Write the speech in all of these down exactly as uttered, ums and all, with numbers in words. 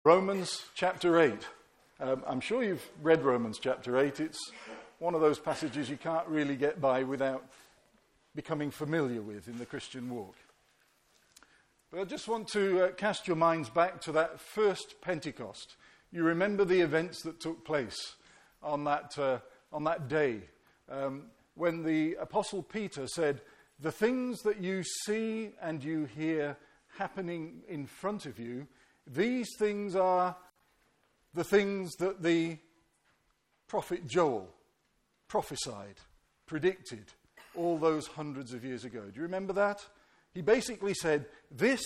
Romans chapter eight. Um, I'm sure you've read Romans chapter eight. It's one of those passages you can't really get by without becoming familiar with in the Christian walk. But I just want to uh, cast your minds back to that first Pentecost. You remember the events that took place on that, uh, on that day um, when the Apostle Peter said, "The things that you see and you hear happening in front of you, these things are the things that the prophet Joel prophesied, predicted all those hundreds of years ago." Do you remember that? He basically said, this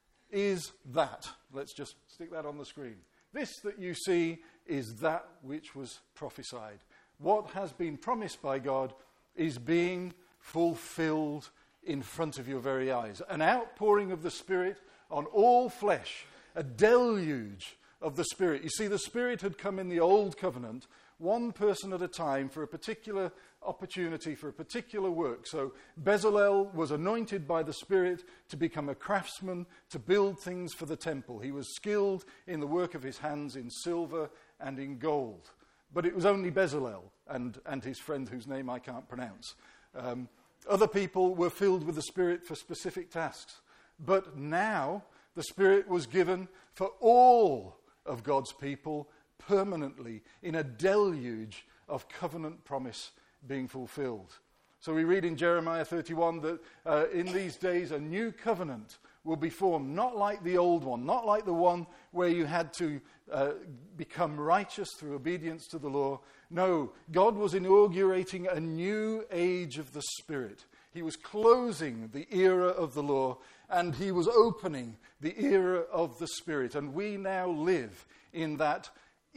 is that. Let's just stick that on the screen. This that you see is that which was prophesied. What has been promised by God is being fulfilled in front of your very eyes. An outpouring of the Spirit on all flesh. A deluge of the Spirit. You see, the Spirit had come in the Old Covenant, one person at a time for a particular opportunity, for a particular work. So Bezalel was anointed by the Spirit to become a craftsman, to build things for the temple. He was skilled in the work of his hands in silver and in gold. But it was only Bezalel and, and his friend whose name I can't pronounce. Um, other people were filled with the Spirit for specific tasks. But now the Spirit was given for all of God's people permanently in a deluge of covenant promise being fulfilled. So we read in Jeremiah thirty-one that uh, in these days a new covenant will be formed, not like the old one, not like the one where you had to uh, become righteous through obedience to the law. No, God was inaugurating a new age of the Spirit. He was closing the era of the law, and he was opening the era of the Spirit. And we now live in that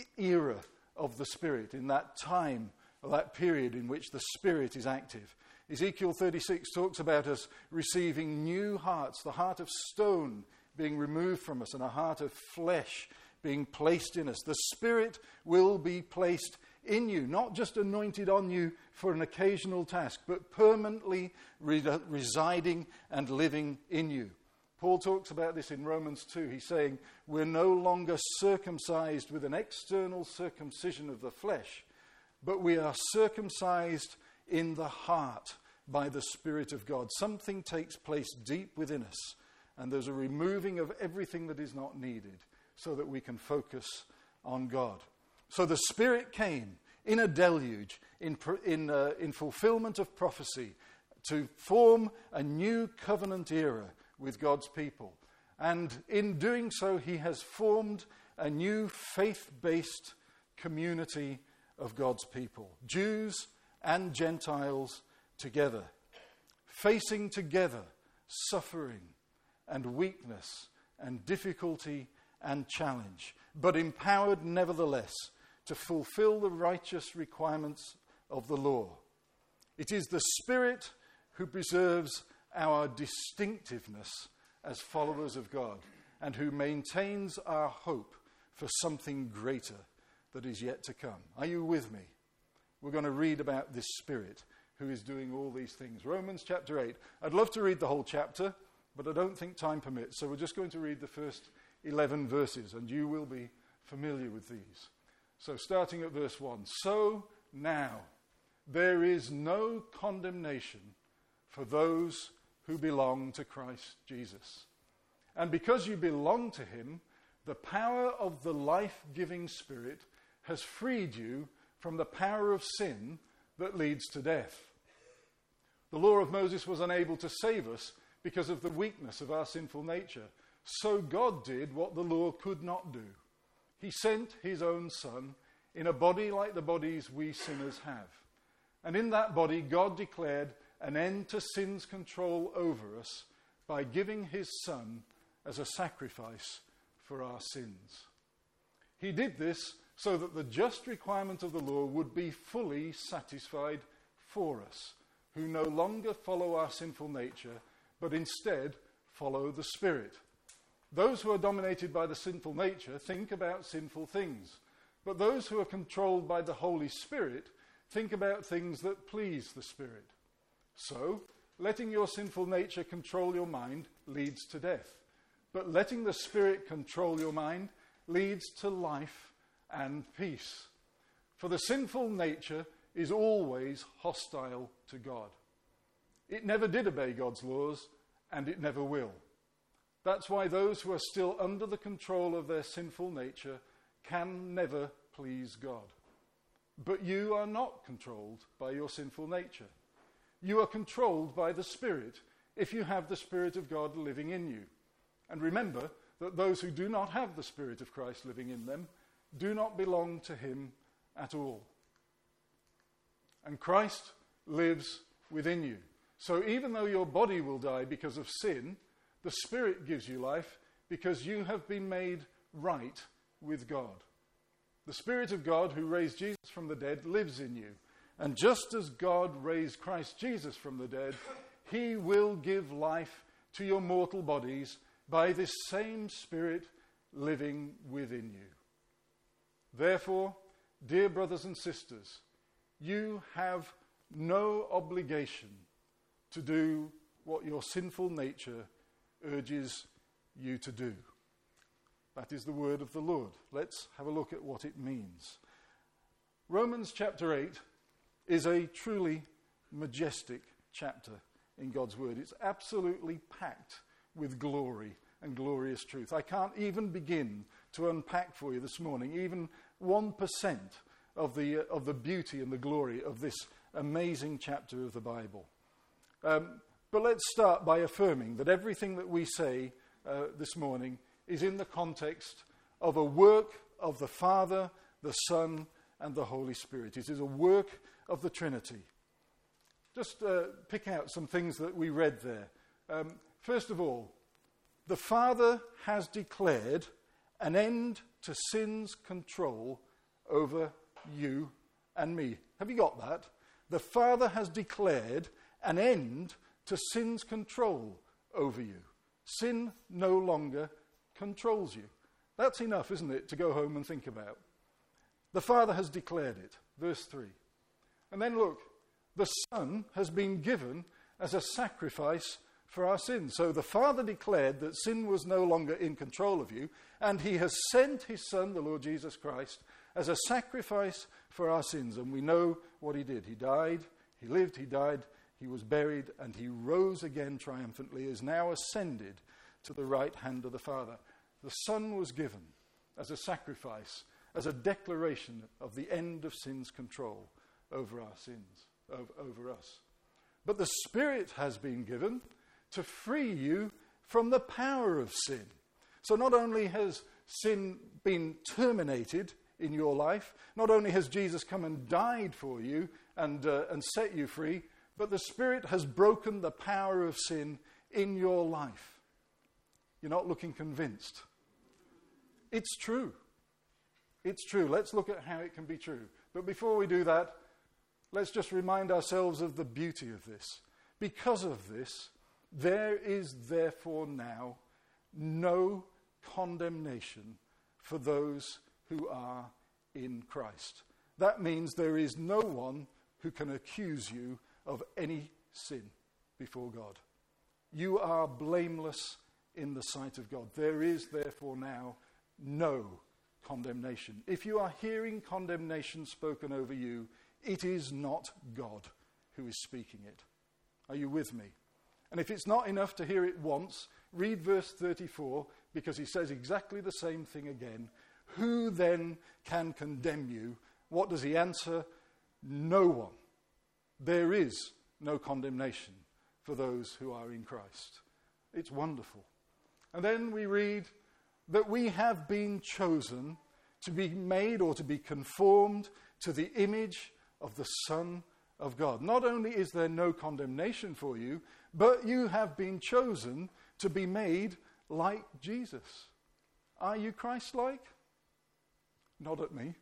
era of the Spirit, in that time, or that period in which the Spirit is active. Ezekiel thirty-six talks about us receiving new hearts, the heart of stone being removed from us, and a heart of flesh being placed in us. The Spirit will be placed in you, not just anointed on you for an occasional task, but permanently re- residing and living in you. Paul talks about this in Romans two. He's saying we're no longer circumcised with an external circumcision of the flesh, but we are circumcised in the heart by the Spirit of God. Something takes place deep within us, and there's a removing of everything that is not needed so that we can focus on God. So the Spirit came in a deluge, in, in, uh, in fulfillment of prophecy, to form a new covenant era with God's people. And in doing so, he has formed a new faith-based community of God's people. Jews and Gentiles together, facing together suffering and weakness and difficulty and challenge, but empowered nevertheless to fulfill the righteous requirements of the law. It is the Spirit who preserves our distinctiveness as followers of God and who maintains our hope for something greater that is yet to come. Are you with me? We're going to read about this Spirit who is doing all these things. Romans chapter eight. I'd love to read the whole chapter, but I don't think time permits. So we're just going to read the first eleven verses, and you will be familiar with these. So starting at verse one. So now there is no condemnation for those who belong to Christ Jesus. And because you belong to him, the power of the life-giving Spirit has freed you from the power of sin that leads to death. The law of Moses was unable to save us because of the weakness of our sinful nature. So God did what the law could not do. He sent his own Son in a body like the bodies we sinners have. And in that body, God declared an end to sin's control over us by giving his Son as a sacrifice for our sins. He did this so that the just requirement of the law would be fully satisfied for us, who no longer follow our sinful nature, but instead follow the Spirit. Those who are dominated by the sinful nature think about sinful things, but those who are controlled by the Holy Spirit think about things that please the Spirit. So, letting your sinful nature control your mind leads to death, but letting the Spirit control your mind leads to life and peace. For the sinful nature is always hostile to God. It never did obey God's laws, and it never will. That's why those who are still under the control of their sinful nature can never please God. But you are not controlled by your sinful nature. You are controlled by the Spirit, if you have the Spirit of God living in you. And remember that those who do not have the Spirit of Christ living in them do not belong to him at all. And Christ lives within you. So even though your body will die because of sin, the Spirit gives you life because you have been made right with God. The Spirit of God who raised Jesus from the dead lives in you. And just as God raised Christ Jesus from the dead, he will give life to your mortal bodies by this same Spirit living within you. Therefore, dear brothers and sisters, you have no obligation to do what your sinful nature urges you to do. That is the word of the Lord. Let's have a look at what it means. Romans chapter eight is a truly majestic chapter in God's word. It's absolutely packed with glory and glorious truth. I can't even begin to unpack for you this morning even one percent of the, uh, of the beauty and the glory of this amazing chapter of the Bible. Um, but let's start by affirming that everything that we say uh, this morning is in the context of a work of the Father, the Son, and the Holy Spirit. It is a work of the Trinity. Just uh, pick out some things that we read there. Um, first of all, the Father has declared an end to sin's control over you and me. Have you got that? The Father has declared an end to sin's control over you. Sin no longer controls you. That's enough, isn't it, to go home and think about. The Father has declared it. Verse three. And then look, the Son has been given as a sacrifice for our sins. So the Father declared that sin was no longer in control of you, and he has sent his Son, the Lord Jesus Christ, as a sacrifice for our sins. And we know what he did. He died, he lived, he died, he was buried, and he rose again triumphantly, is now ascended to the right hand of the Father. The Son was given as a sacrifice, as a declaration of the end of sin's control over our sins, over, over us. But the Spirit has been given to free you from the power of sin. So not only has sin been terminated in your life, not only has Jesus come and died for you and, uh, and set you free, but the Spirit has broken the power of sin in your life. You're not looking convinced. It's true. It's true. Let's look at how it can be true. But before we do that, let's just remind ourselves of the beauty of this. Because of this, there is therefore now no condemnation for those who are in Christ. That means there is no one who can accuse you of any sin before God. You are blameless in the sight of God. There is therefore now no condemnation. If you are hearing condemnation spoken over you, it is not God who is speaking it. Are you with me? And if it's not enough to hear it once, read verse thirty-four, because he says exactly the same thing again. Who then can condemn you? What does he answer? No one. There is no condemnation for those who are in Christ. It's wonderful. And then we read that we have been chosen to be made or to be conformed to the image of the Son of God. Not only is there no condemnation for you, but you have been chosen to be made like Jesus. Are you Christ-like? Nod at me.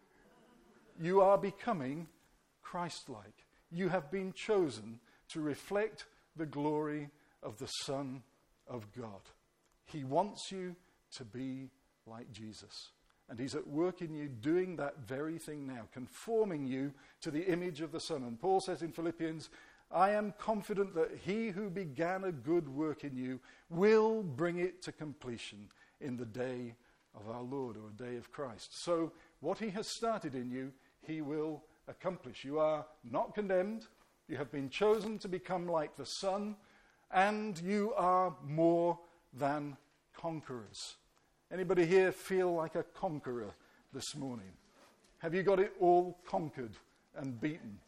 You are becoming Christ-like. You have been chosen to reflect the glory of the Son of God. He wants you to be like Jesus. And he's at work in you doing that very thing now, conforming you to the image of the Son. And Paul says in Philippians, I am confident that he who began a good work in you will bring it to completion in the day of our Lord, or a day of Christ. So what he has started in you, he will accomplish. You are not condemned. You have been chosen to become like the Son, and you are more than conquerors. Anybody here feel like a conqueror this morning? Have you got it all conquered and beaten?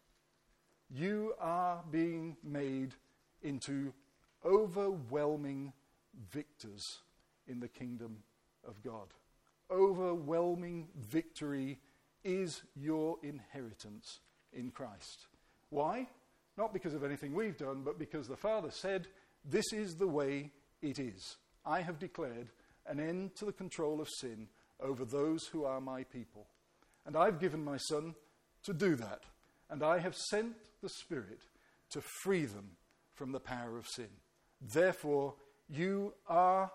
You are being made into overwhelming victors in the kingdom of God. Overwhelming victory is your inheritance in Christ. Why? Not because of anything we've done, but because the Father said, this is the way it is. I have declared an end to the control of sin over those who are my people. And I've given my Son to do that. And I have sent the Spirit to free them from the power of sin. Therefore, you are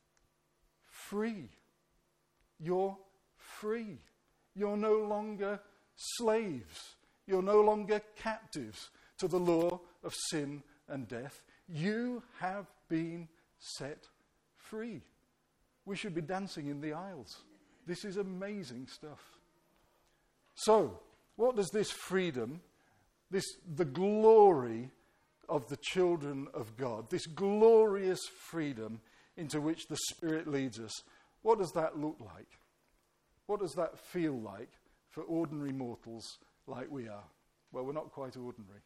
free. You're free. You're no longer slaves. You're no longer captives to the law of sin and death. You have been set free. We should be dancing in the aisles. This is amazing stuff. So, what does this freedom, this the glory of the children of God, this glorious freedom into which the Spirit leads us, what does that look like? What does that feel like for ordinary mortals like we are? Well, we're not quite ordinary.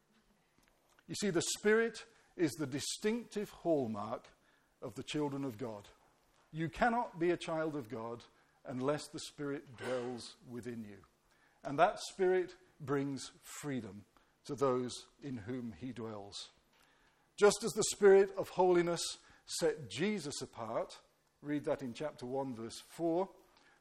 You see, the Spirit is the distinctive hallmark of the children of God. You cannot be a child of God unless the Spirit dwells within you. And that Spirit brings freedom to those in whom he dwells. Just as the Spirit of holiness set Jesus apart, read that in chapter one, verse four,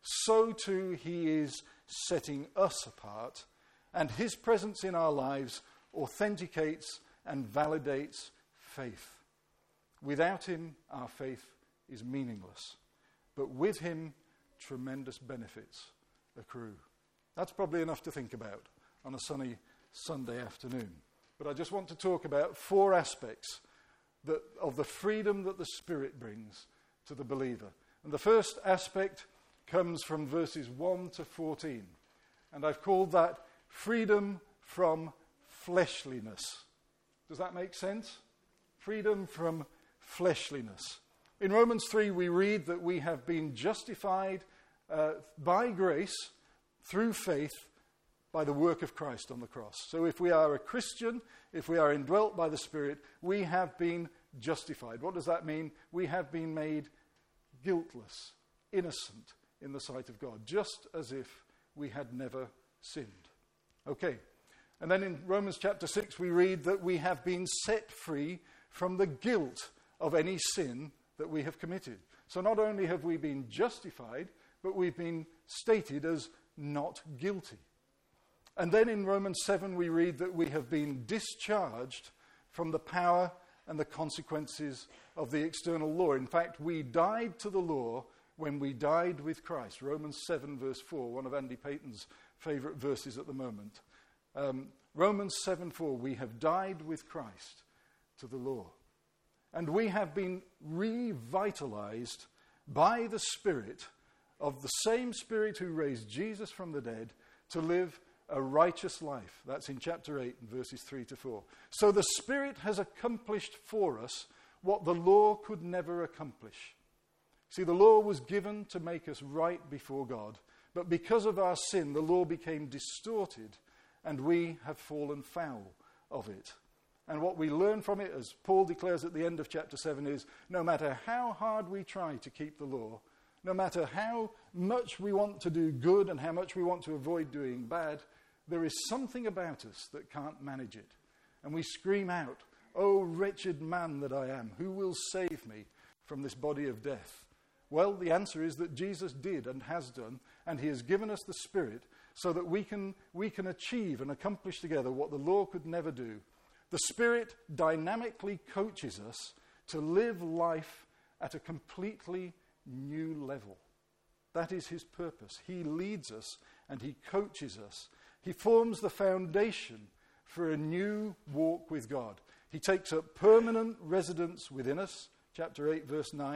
so too he is setting us apart, and his presence in our lives authenticates and validates faith. Without him, our faith is meaningless. But with him, tremendous benefits accrue. That's probably enough to think about on a sunny Sunday afternoon. But I just want to talk about four aspects that, of the freedom that the Spirit brings to the believer. And the first aspect comes from verses one to fourteen. And I've called that freedom from fleshliness. Does that make sense? Freedom from fleshliness. In Romans three, we read that we have been justified uh, by grace through faith by the work of Christ on the cross. So if we are a Christian, if we are indwelt by the Spirit, we have been justified. What does that mean? We have been made guiltless, innocent in the sight of God, just as if we had never sinned. Okay. And then in Romans chapter six, we read that we have been set free from the guilt of any sin that we have committed. So not only have we been justified, but we've been stated as not guilty. And then in Romans seven, we read that we have been discharged from the power and the consequences of the external law. In fact, we died to the law when we died with Christ. Romans seven, verse four, one of Andy Payton's favourite verses at the moment. Um, Romans seven four, we have died with Christ to the law. And we have been revitalized by the Spirit of the same Spirit who raised Jesus from the dead to live a righteous life. That's in chapter eight, verses three to four. So the Spirit has accomplished for us what the law could never accomplish. See, the law was given to make us right before God, but because of our sin, the law became distorted, and we have fallen foul of it. And what we learn from it, as Paul declares at the end of chapter seven, is no matter how hard we try to keep the law, no matter how much we want to do good and how much we want to avoid doing bad, there is something about us that can't manage it. And we scream out, "Oh, wretched man that I am, who will save me from this body of death?" Well, the answer is that Jesus did and has done, and he has given us the Spirit so that we can, we can achieve and accomplish together what the law could never do. The Spirit dynamically coaches us to live life at a completely new level. That is his purpose. He leads us and he coaches us. He forms the foundation for a new walk with God. He takes up permanent residence within us, chapter eight, verse nine,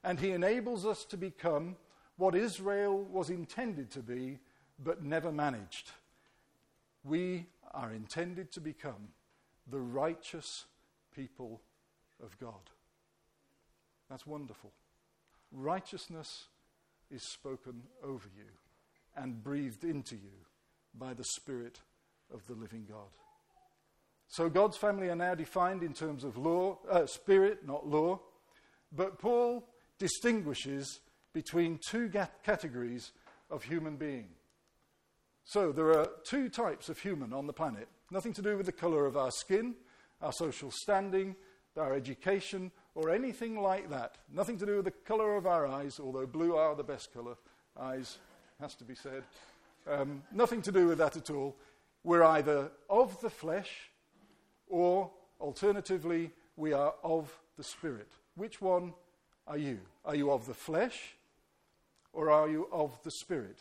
and he enables us to become what Israel was intended to be, but never managed. We are intended to become the righteous people of God. That's wonderful. Righteousness is spoken over you and breathed into you by the Spirit of the living God. So God's family are now defined in terms of law, uh, spirit, not law. But Paul distinguishes between two ga- categories of human being. So there are two types of human on the planet. Nothing to do with the colour of our skin, our social standing, our education, or anything like that. Nothing to do with the colour of our eyes, although blue are the best colour. Eyes, has to be said. Um, nothing to do with that at all. We're either of the flesh, or alternatively, we are of the Spirit. Which one are you? Are you of the flesh, or are you of the Spirit?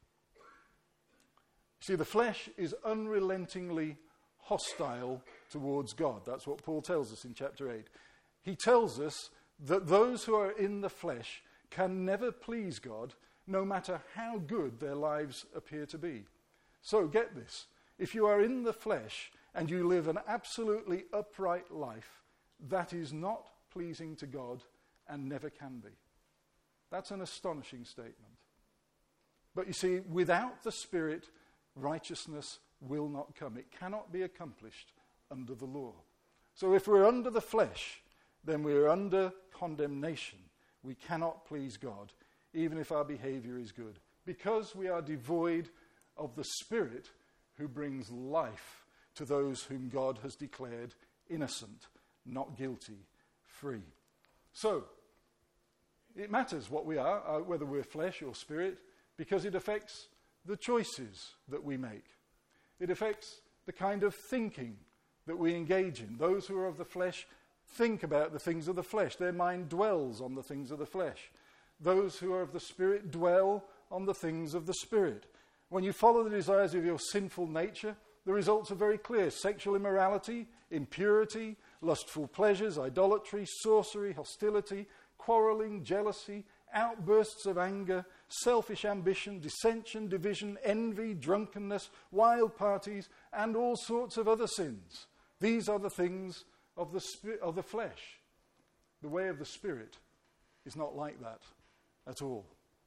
See, the flesh is unrelentingly hostile towards God. That's what Paul tells us in chapter eight. He tells us that those who are in the flesh can never please God, no matter how good their lives appear to be. So get this. If you are in the flesh and you live an absolutely upright life, that is not pleasing to God and never can be. That's an astonishing statement. But you see, without the Spirit, righteousness will not come. It cannot be accomplished under the law. So if we're under the flesh, then we're under condemnation. We cannot please God, even if our behavior is good, because we are devoid of the Spirit who brings life to those whom God has declared innocent, not guilty, free. So, it matters what we are, uh, whether we're flesh or spirit, because it affects the choices that we make. It affects the kind of thinking that we engage in. Those who are of the flesh think about the things of the flesh. Their mind dwells on the things of the flesh. Those who are of the Spirit dwell on the things of the Spirit. When you follow the desires of your sinful nature, the results are very clear. Sexual immorality, impurity, lustful pleasures, idolatry, sorcery, hostility, quarreling, jealousy, outbursts of anger, selfish ambition, dissension, division, envy, drunkenness, wild parties, and all sorts of other sins. These are the things of the spi- of the flesh. The way of the Spirit is not like that at all.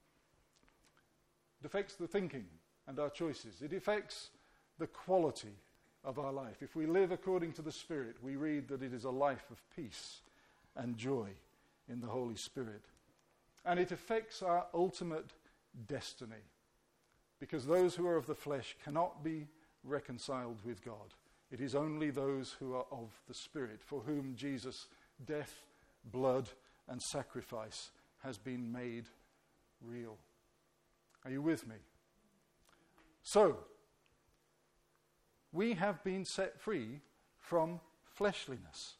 It affects the thinking and our choices. It affects the quality of our life. If we live according to the Spirit, we read that it is a life of peace and joy in the Holy Spirit. And it affects our ultimate destiny, because those who are of the flesh cannot be reconciled with God. It is only those who are of the Spirit, for whom Jesus' death, blood, and sacrifice has been made real. Are you with me? So, we have been set free from fleshliness.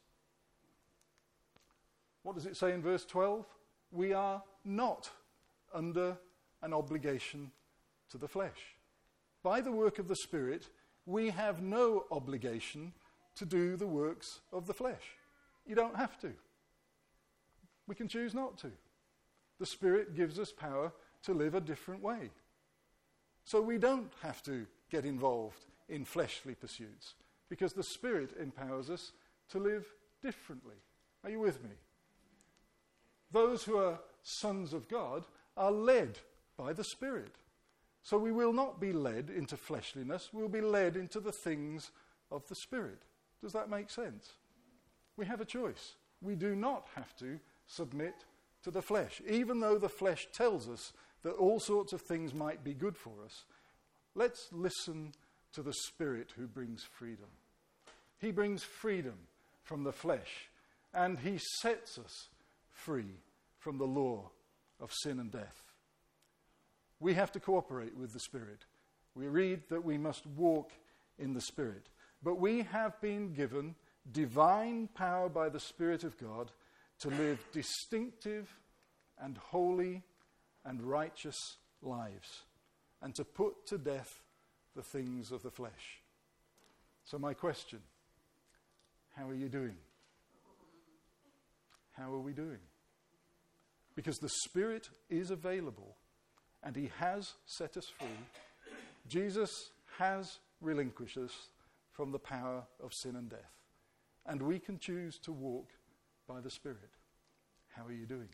What does it say in verse twelve? We are not under an obligation to the flesh. By the work of the Spirit, we have no obligation to do the works of the flesh. You don't have to. We can choose not to. The Spirit gives us power to live a different way. So we don't have to get involved in fleshly pursuits, because the Spirit empowers us to live differently. Are you with me? Those who are sons of God are led by the Spirit. So we will not be led into fleshliness, we'll be led into the things of the Spirit. Does that make sense? We have a choice. We do not have to submit to the flesh, even though the flesh tells us that all sorts of things might be good for us. Let's listen to the Spirit who brings freedom. He brings freedom from the flesh, and he sets us free from the law of sin and death. We have to cooperate with the Spirit. We read that we must walk in the Spirit. But we have been given divine power by the Spirit of God to live distinctive and holy and righteous lives, and to put to death the things of the flesh. So my question, how are you doing? How are we doing? because the Spirit is available and he has set us free. Jesus has relinquished us from the power of sin and death. And we can choose to walk by the Spirit. How are you doing?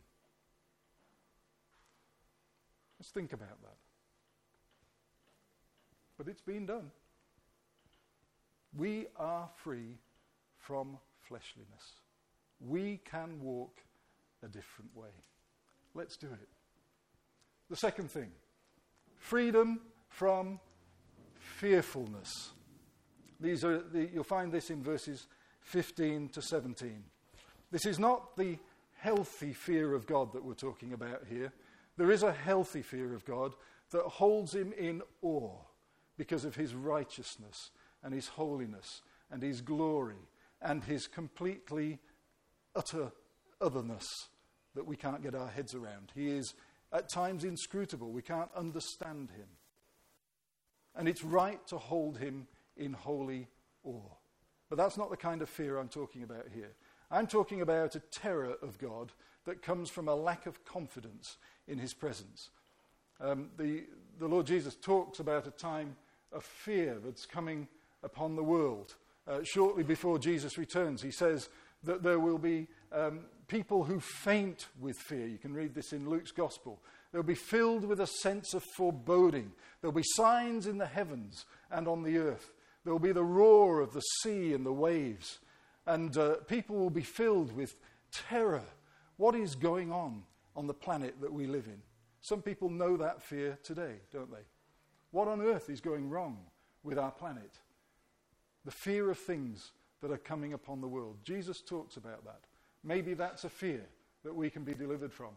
Let's think about that. But it's been done. We are free from fleshliness. We can walk a different way. Let's do it. The second thing, freedom from fearfulness. These are the, you'll find this in verses fifteen to seventeen. This is not the healthy fear of God that we're talking about here. There is a healthy fear of God that holds him in awe because of his righteousness and his holiness and his glory and his completely utter otherness that we can't get our heads around. He is at times inscrutable. We can't understand him. And it's right to hold him in holy awe. But that's not the kind of fear I'm talking about here. I'm talking about a terror of God that comes from a lack of confidence in his presence. Um, the, the Lord Jesus talks about a time of fear that's coming upon the world. Uh, shortly before Jesus returns, he says that there will be um, people who faint with fear. You can read this in Luke's Gospel. They'll be filled with a sense of foreboding. There'll be signs in the heavens and on the earth. There'll be the roar of the sea and the waves. And uh, people will be filled with terror. What is going on on the planet that we live in? Some people know that fear today, don't they? What on earth is going wrong with our planet? The fear of things that are coming upon the world. Jesus talks about that. Maybe that's a fear that we can be delivered from.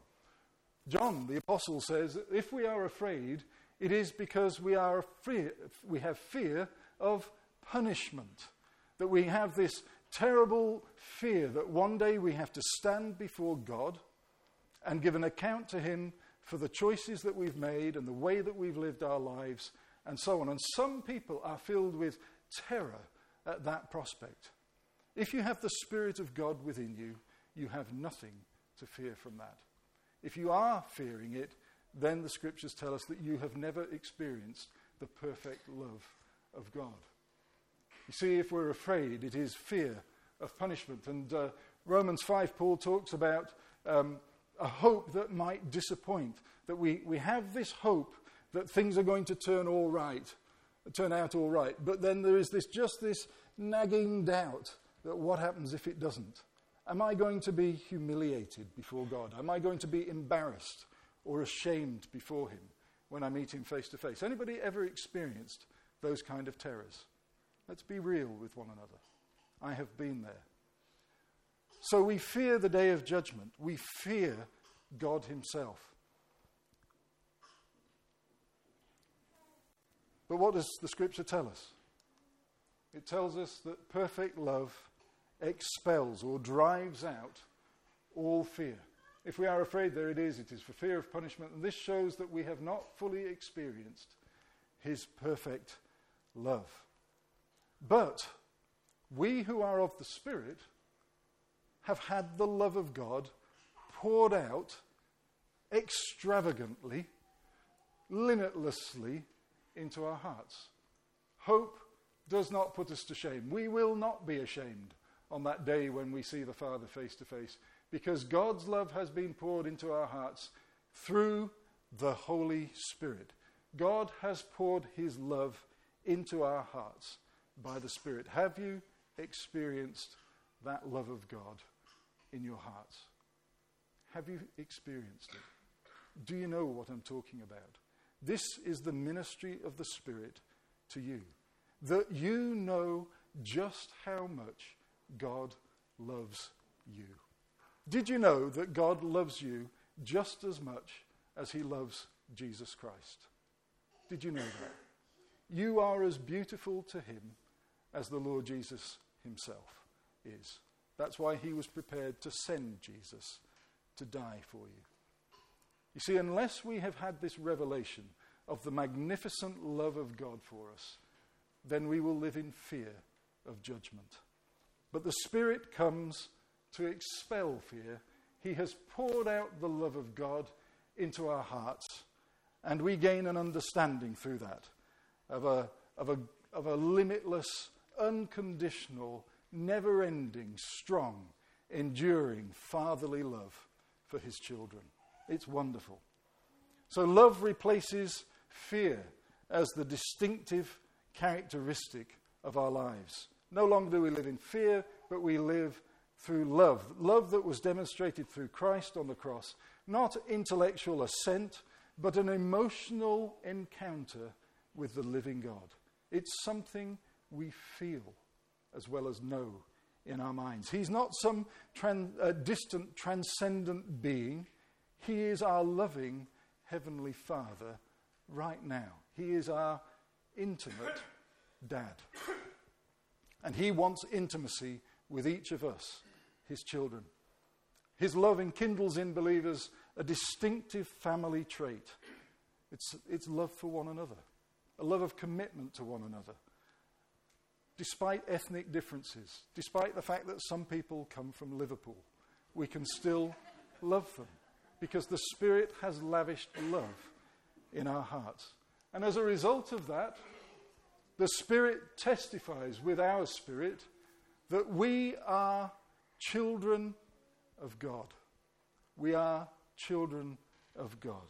John, the apostle, says that if we are afraid, it is because we are afraid, we have fear of punishment. That we have this terrible fear that one day we have to stand before God and give an account to him for the choices that we've made and the way that we've lived our lives and so on. And some people are filled with terror at that prospect. If you have the Spirit of God within you, you have nothing to fear from that. If you are fearing it, then the Scriptures tell us that you have never experienced the perfect love of God. You see, if we're afraid, it is fear of punishment. And uh, Romans five, Paul talks about um, a hope that might disappoint, that we, we have this hope that things are going to turn all right, turn out all right. But then there is this just this nagging doubt that what happens if it doesn't? Am I going to be humiliated before God? Am I going to be embarrassed or ashamed before him when I meet him face to face? Anybody ever experienced those kind of terrors? Let's be real with one another. I have been there. So we fear the day of judgment. We fear God himself. But what does the Scripture tell us? It tells us that perfect love expels or drives out all fear. If we are afraid, there it is. It is for fear of punishment. And this shows that we have not fully experienced his perfect love. But we who are of the Spirit have had the love of God poured out extravagantly, limitlessly into our hearts. Hope does not put us to shame. We will not be ashamed on that day when we see the Father face to face, because God's love has been poured into our hearts through the Holy Spirit. God has poured his love into our hearts by the Spirit. Have you experienced that love of God in your hearts? Have you experienced it? Do you know what I'm talking about? This is the ministry of the Spirit to you, that you know just how much God loves you. Did you know that God loves you just as much as he loves Jesus Christ? Did you know that? You are as beautiful to him as the Lord Jesus himself is. That's why he was prepared to send Jesus to die for you. You see, unless we have had this revelation of the magnificent love of God for us, then we will live in fear of judgment. But the Spirit comes to expel fear. He has poured out the love of God into our hearts, and we gain an understanding through that of a, of a, of a limitless, unconditional, never-ending, strong, enduring, fatherly love for his children. It's wonderful. So love replaces fear as the distinctive characteristic of our lives. No longer do we live in fear, but we live through love. Love that was demonstrated through Christ on the cross. Not intellectual assent, but an emotional encounter with the living God. It's something we feel as well as know in our minds. He's not some tran- uh, distant, transcendent being. He is our loving Heavenly Father right now. He is our intimate dad. And he wants intimacy with each of us, his children. His love enkindles in believers a distinctive family trait. It's, it's love for one another, a love of commitment to one another. Despite ethnic differences, despite the fact that some people come from Liverpool, we can still love them because the Spirit has lavished love in our hearts. And as a result of that, the Spirit testifies with our spirit that we are children of God. We are children of God.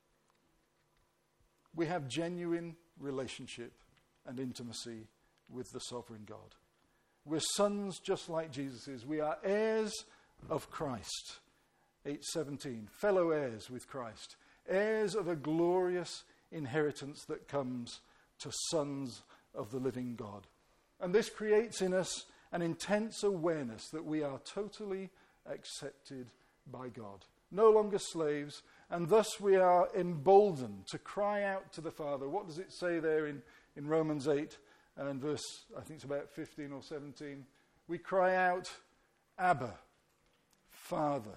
We have genuine relationship and intimacy with the sovereign God. We're sons just like Jesus is. We are heirs of Christ. eight seventeen, fellow heirs with Christ. Heirs of a glorious inheritance that comes to sons of the living God. And this creates in us an intense awareness that we are totally accepted by God. No longer slaves, and thus we are emboldened to cry out to the Father. What does it say there in, in Romans eight and verse, I think it's about fifteen or seventeen? We cry out, Abba, Father.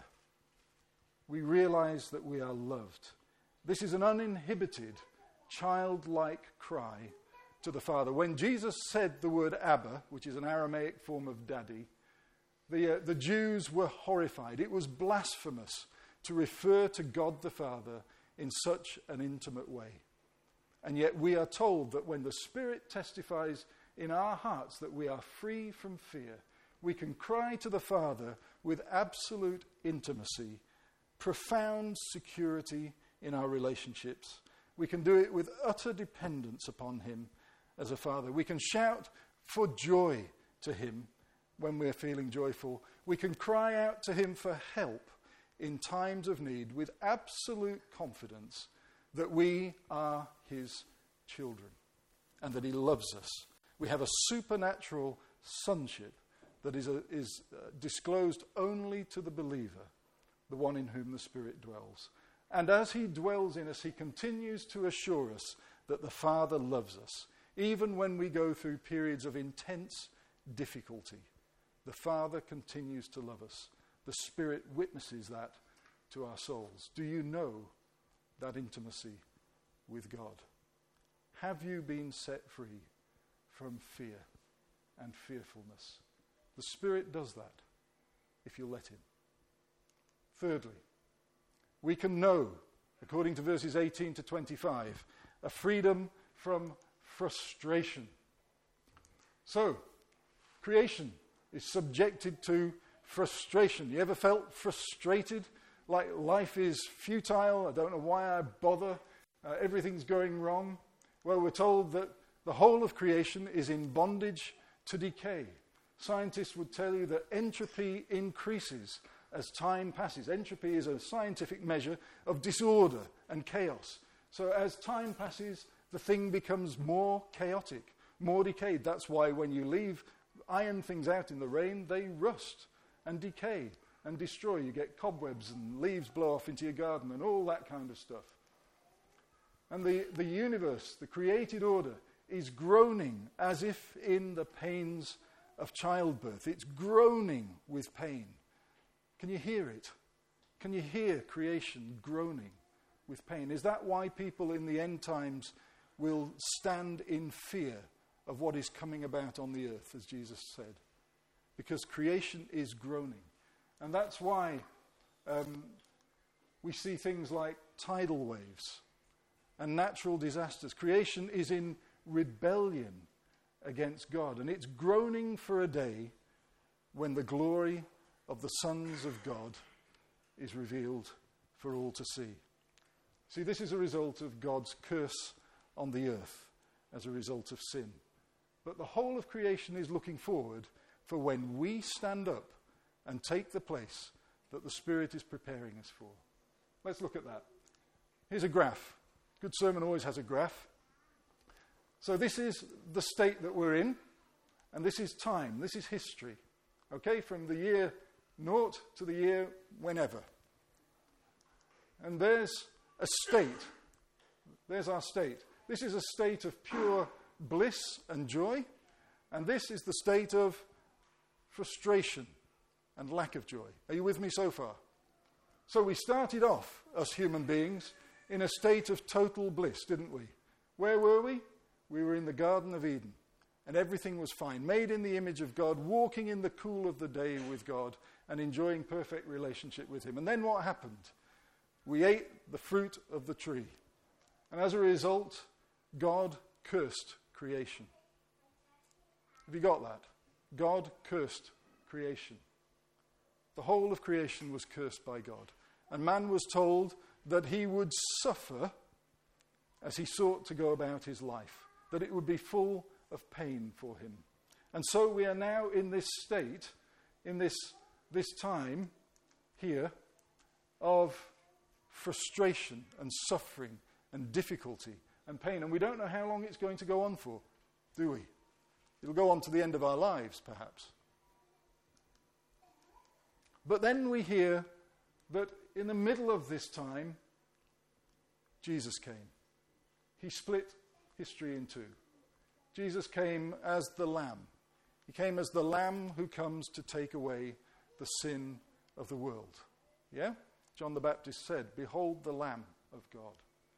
We realize that we are loved. This is an uninhibited, childlike cry to the Father. When Jesus said the word Abba, which is an Aramaic form of daddy, the, uh, the Jews were horrified. It was blasphemous to refer to God the Father in such an intimate way. And yet we are told that when the Spirit testifies in our hearts that we are free from fear, we can cry to the Father with absolute intimacy, profound security in our relationships. We can do it with utter dependence upon him as a father. We can shout for joy to him when we're feeling joyful. We can cry out to him for help in times of need with absolute confidence that we are his children and that he loves us. We have a supernatural sonship that is, a, is uh, disclosed only to the believer, the one in whom the Spirit dwells. And as he dwells in us, he continues to assure us that the Father loves us, even when we go through periods of intense difficulty. The Father continues to love us. The Spirit witnesses that to our souls. Do you know that intimacy with God? Have you been set free from fear and fearfulness? The Spirit does that if you let him. Thirdly, we can know, according to verses eighteen to twenty-five, a freedom from frustration. So, creation is subjected to frustration. You ever felt frustrated? Like life is futile, I don't know why I bother, uh, everything's going wrong? Well, we're told that the whole of creation is in bondage to decay. Scientists would tell you that entropy increases as time passes. Entropy is a scientific measure of disorder and chaos. So as time passes, the thing becomes more chaotic, more decayed. That's why when you leave iron things out in the rain, they rust and decay and destroy. You get cobwebs and leaves blow off into your garden and all that kind of stuff. And the, the universe, the created order, is groaning as if in the pains of childbirth. It's groaning with pain. Can you hear it? Can you hear creation groaning with pain? Is that why people in the end times will stand in fear of what is coming about on the earth, as Jesus said? Because creation is groaning. And that's why um, we see things like tidal waves and natural disasters. Creation is in rebellion against God, and it's groaning for a day when the glory of the sons of God is revealed for all to see. See, this is a result of God's curse on the earth as a result of sin. But the whole of creation is looking forward for when we stand up and take the place that the Spirit is preparing us for. Let's look at that. Here's a graph. Good sermon always has a graph. So this is the state that we're in, and this is time, this is history. Okay, from the year naught to the year whenever. And there's a state. There's our state. This is a state of pure bliss and joy, and this is the state of frustration and lack of joy. Are you with me so far? So we started off, us human beings, in a state of total bliss, didn't we? Where were we? We were in the Garden of Eden, and everything was fine, made in the image of God, walking in the cool of the day with God, and enjoying perfect relationship with Him. And then what happened? We ate the fruit of the tree, and as a result, God cursed creation. Have you got that? God cursed creation. The whole of creation was cursed by God. And man was told that he would suffer as he sought to go about his life, that it would be full of pain for him. And so we are now in this state, in this, this time here, of frustration and suffering and difficulty and pain. And we don't know how long it's going to go on for, do we? It'll go on to the end of our lives, perhaps. But then we hear that in the middle of this time, Jesus came. He split history in two. Jesus came as the Lamb. He came as the Lamb who comes to take away the sin of the world. Yeah? John the Baptist said, "Behold the Lamb of God."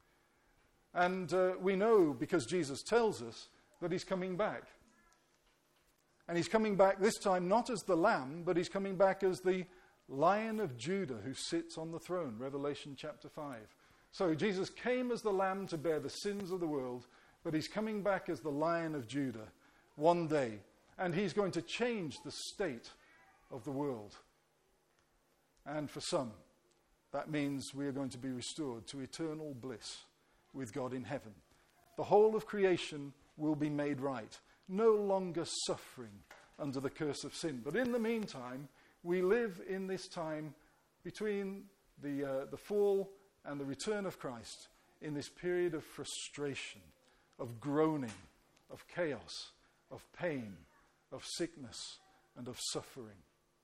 And uh, we know, because Jesus tells us, that He's coming back. And He's coming back this time not as the Lamb, but He's coming back as the Lion of Judah who sits on the throne, Revelation chapter five. So Jesus came as the Lamb to bear the sins of the world, but He's coming back as the Lion of Judah one day. And He's going to change the state of the world. And for some, that means we are going to be restored to eternal bliss with God in heaven. The whole of creation will be made right, no longer suffering under the curse of sin. But in the meantime, we live in this time between the, uh, the fall and the return of Christ, in this period of frustration, of groaning, of chaos, of pain, of sickness, and of suffering.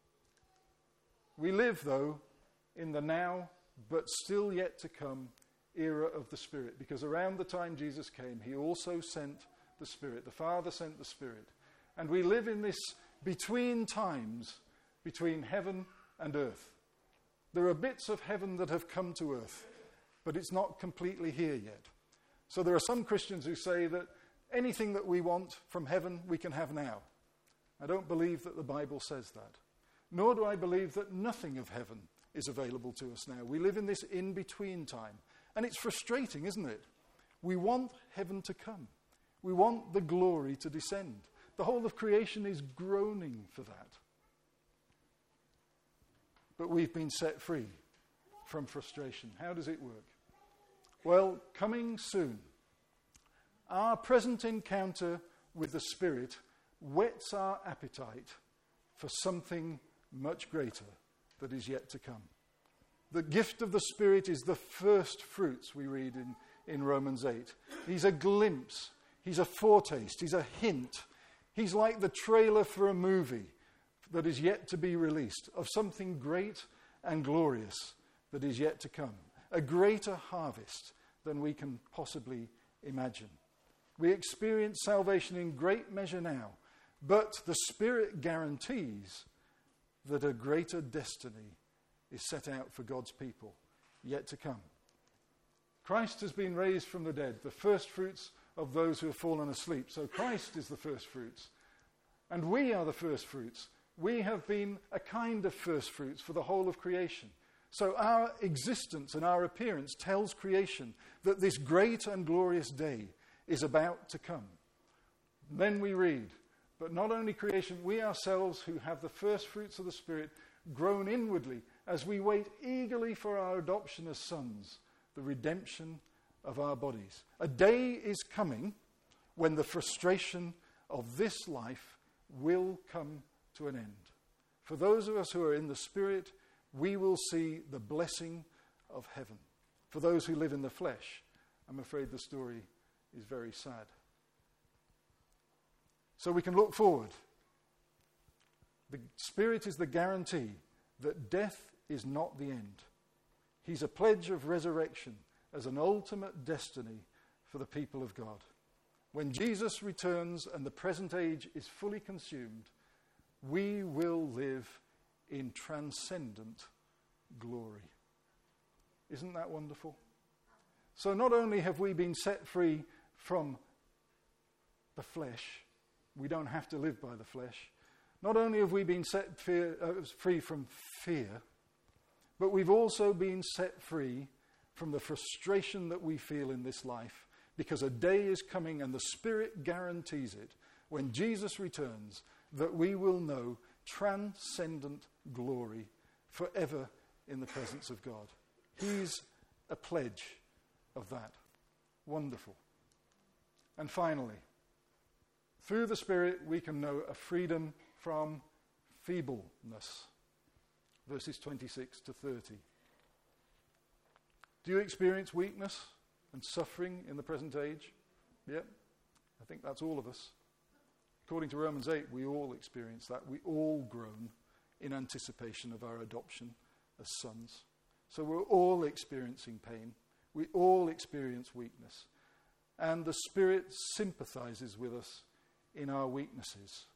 We live, though, in the now, but still yet to come, era of the Spirit, because around the time Jesus came, He also sent the Spirit. The Father sent the Spirit. And we live in this between times, between heaven and earth. There are bits of heaven that have come to earth, but it's not completely here yet. So there are some Christians who say that anything that we want from heaven, we can have now. I don't believe that the Bible says that. Nor do I believe that nothing of heaven is available to us now. We live in this in-between time. And it's frustrating, isn't it? We want heaven to come. We want the glory to descend. The whole of creation is groaning for that. But we've been set free from frustration. How does it work? Well, coming soon, our present encounter with the Spirit whets our appetite for something much greater that is yet to come. The gift of the Spirit is the first fruits, we read in, in Romans eight. He's a glimpse. He's a foretaste. He's a hint. He's like the trailer for a movie that is yet to be released, of something great and glorious that is yet to come. A greater harvest than we can possibly imagine. We experience salvation in great measure now, but the Spirit guarantees that a greater destiny is set out for God's people yet to come. Christ has been raised from the dead, the first fruits of those who have fallen asleep. So Christ is the first fruits. And we are the first fruits. We have been a kind of first fruits for the whole of creation. So our existence and our appearance tells creation that this great and glorious day is about to come. Then we read, but not only creation, we ourselves who have the first fruits of the Spirit groan inwardly as we wait eagerly for our adoption as sons, the redemption of our bodies. A day is coming when the frustration of this life will come to an end. For those of us who are in the Spirit, we will see the blessing of heaven. For those who live in the flesh, I'm afraid the story is very sad. So we can look forward. The Spirit is the guarantee that death is not the end. He's a pledge of resurrection as an ultimate destiny for the people of God. When Jesus returns and the present age is fully consumed, we will live in transcendent glory. Isn't that wonderful? So not only have we been set free from the flesh, we don't have to live by the flesh. Not only have we been set fear, uh, free from fear, but we've also been set free from the frustration that we feel in this life, because a day is coming, and the Spirit guarantees it, when Jesus returns, that we will know transcendent glory forever in the presence of God. He's a pledge of that. Wonderful. And finally, through the Spirit we can know a freedom from feebleness. Verses twenty-six to thirty. Do you experience weakness and suffering in the present age? Yep. I think that's all of us. According to Romans eight, we all experience that. We all groan in anticipation of our adoption as sons. So we're all experiencing pain. We all experience weakness. And the Spirit sympathizes with us in our weaknesses.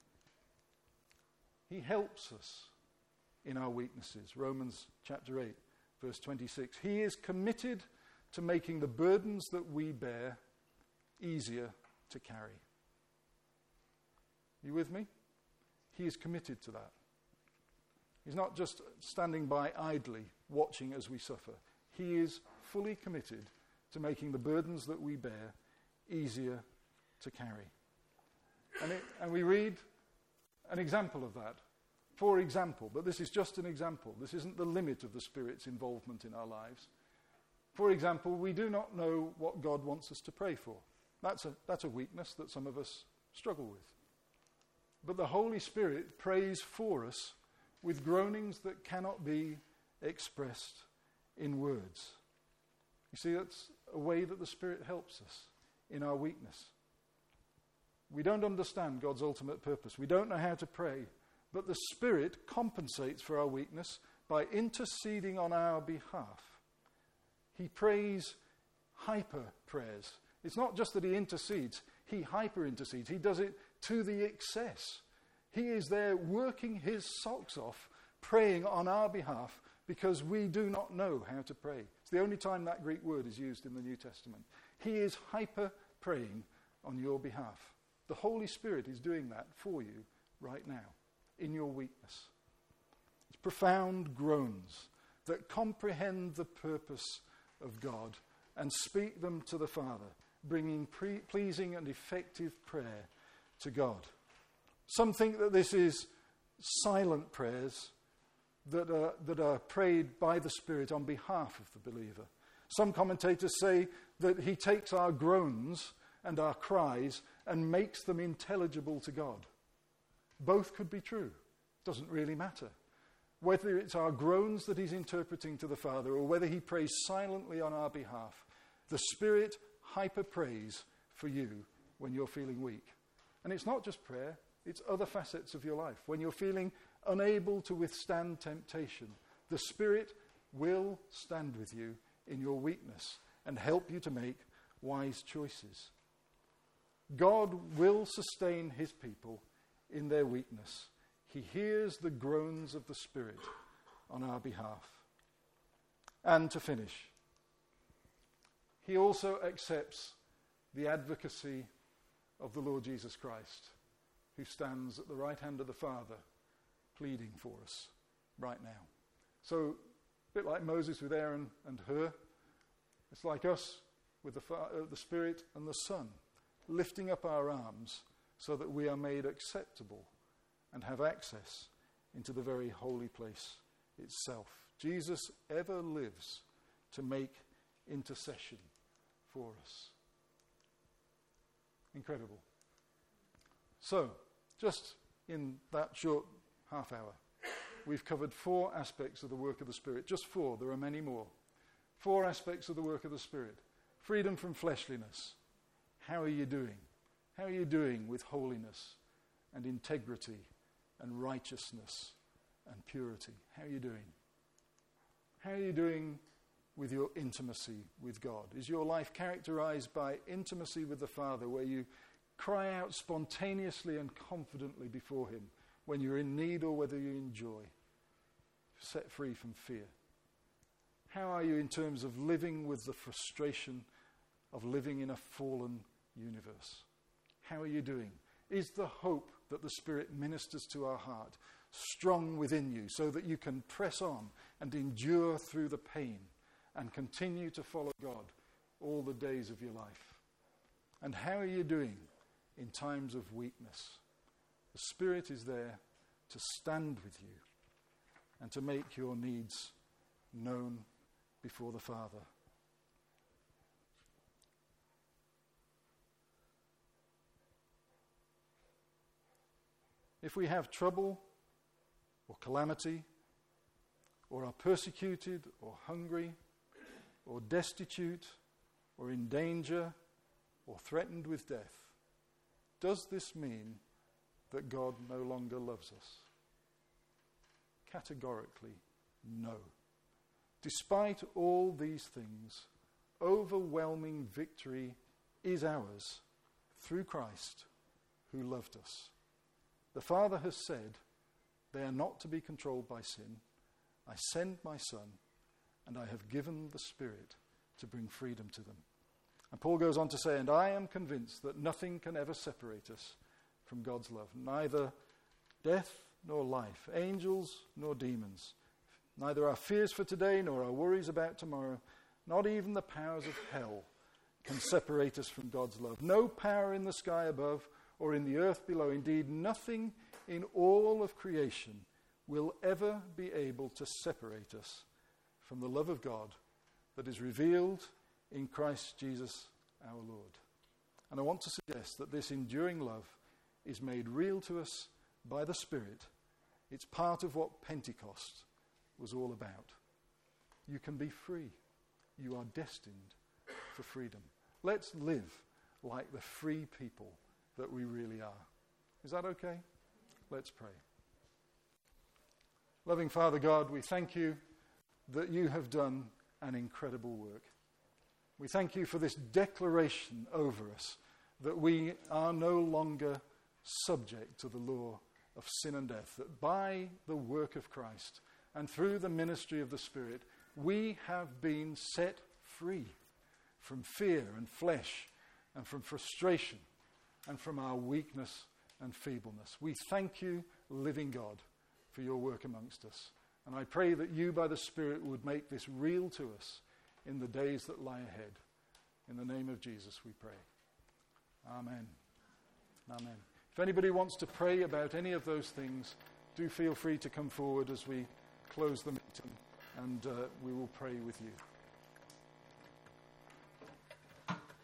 He helps us in our weaknesses. Romans chapter eight, verse twenty-six. He is committed to making the burdens that we bear easier to carry. You with me? He is committed to that. He's not just standing by idly, watching as we suffer. He is fully committed to making the burdens that we bear easier to carry. And, it, and we read an example of that. For example, but this is just an example. This isn't the limit of the Spirit's involvement in our lives. For example, we do not know what God wants us to pray for. That's a, that's a weakness that some of us struggle with. But the Holy Spirit prays for us with groanings that cannot be expressed in words. You see, that's a way that the Spirit helps us in our weakness. We don't understand God's ultimate purpose. We don't know how to pray. But the Spirit compensates for our weakness by interceding on our behalf. He prays hyper prayers. It's not just that he intercedes, he hyper intercedes. He does it to the excess. He is there working his socks off, praying on our behalf, because we do not know how to pray. It's the only time that Greek word is used in the New Testament. He is hyper praying on your behalf. The Holy Spirit is doing that for you right now, in your weakness. It's profound groans that comprehend the purpose of God and speak them to the Father, bringing pre- pleasing and effective prayer to God. Some think that this is silent prayers that are, that are prayed by the Spirit on behalf of the believer. Some commentators say that he takes our groans and our cries and makes them intelligible to God. Both could be true. It doesn't really matter. Whether it's our groans that he's interpreting to the Father or whether he prays silently on our behalf, the Spirit hyper prays for you when you're feeling weak. And it's not just prayer, it's other facets of your life. When you're feeling unable to withstand temptation, the Spirit will stand with you in your weakness and help you to make wise choices. God will sustain his people in their weakness. He hears the groans of the Spirit on our behalf. And to finish, he also accepts the advocacy of the Lord Jesus Christ, who stands at the right hand of the Father, pleading for us right now. So A bit like Moses with Aaron and Hur. It's like us with the, fa- uh, the Spirit and the Son, lifting up our arms so that we are made acceptable and have access into the very holy place itself. Jesus ever lives to make intercession for us. Incredible. So, just in that short half hour, we've covered four aspects of the work of the Spirit. Just four, there are many more. Four aspects of the work of the Spirit. Freedom from fleshliness. How are you doing? How are you doing with holiness and integrity and righteousness and purity? How are you doing? How are you doing with your intimacy with God? Is your life characterized by intimacy with the Father, where you cry out spontaneously and confidently before Him when you're in need or whether you're in joy, set free from fear? How are you in terms of living with the frustration of living in a fallen universe? How are you doing? Is the hope that the Spirit ministers to our heart strong within you so that you can press on and endure through the pain and continue to follow God all the days of your life? And how are you doing in times of weakness? The Spirit is there to stand with you and to make your needs known before the Father. If we have trouble or calamity, or are persecuted or hungry or destitute or in danger or threatened with death, does this mean that God no longer loves us? Categorically, no. Despite all these things, overwhelming victory is ours through Christ who loved us. The Father has said, they are not to be controlled by sin. I send my Son, and I have given the Spirit to bring freedom to them. And Paul goes on to say, and I am convinced that nothing can ever separate us from God's love, neither death nor life, angels nor demons, neither our fears for today nor our worries about tomorrow, not even the powers of hell can separate us from God's love. No power in the sky above or in the earth below, indeed nothing in all of creation will ever be able to separate us from the love of God that is revealed in Christ Jesus our Lord. And I want to suggest that this enduring love is made real to us by the Spirit. It's part of what Pentecost was all about. You can be free. You are destined for freedom. Let's live like the free people that we really are. Is that okay? Let's pray. Loving Father God, we thank you that you have done an incredible work. We thank you for this declaration over us that we are no longer subject to the law of sin and death, that by the work of Christ and through the ministry of the Spirit, we have been set free from fear and flesh and from frustration and from our weakness and feebleness. We thank you, living God, for your work amongst us. And I pray that you, by the Spirit, would make this real to us in the days that lie ahead. In the name of Jesus we pray. Amen. Amen. If anybody wants to pray about any of those things, do feel free to come forward as we close the meeting, and uh, we will pray with you.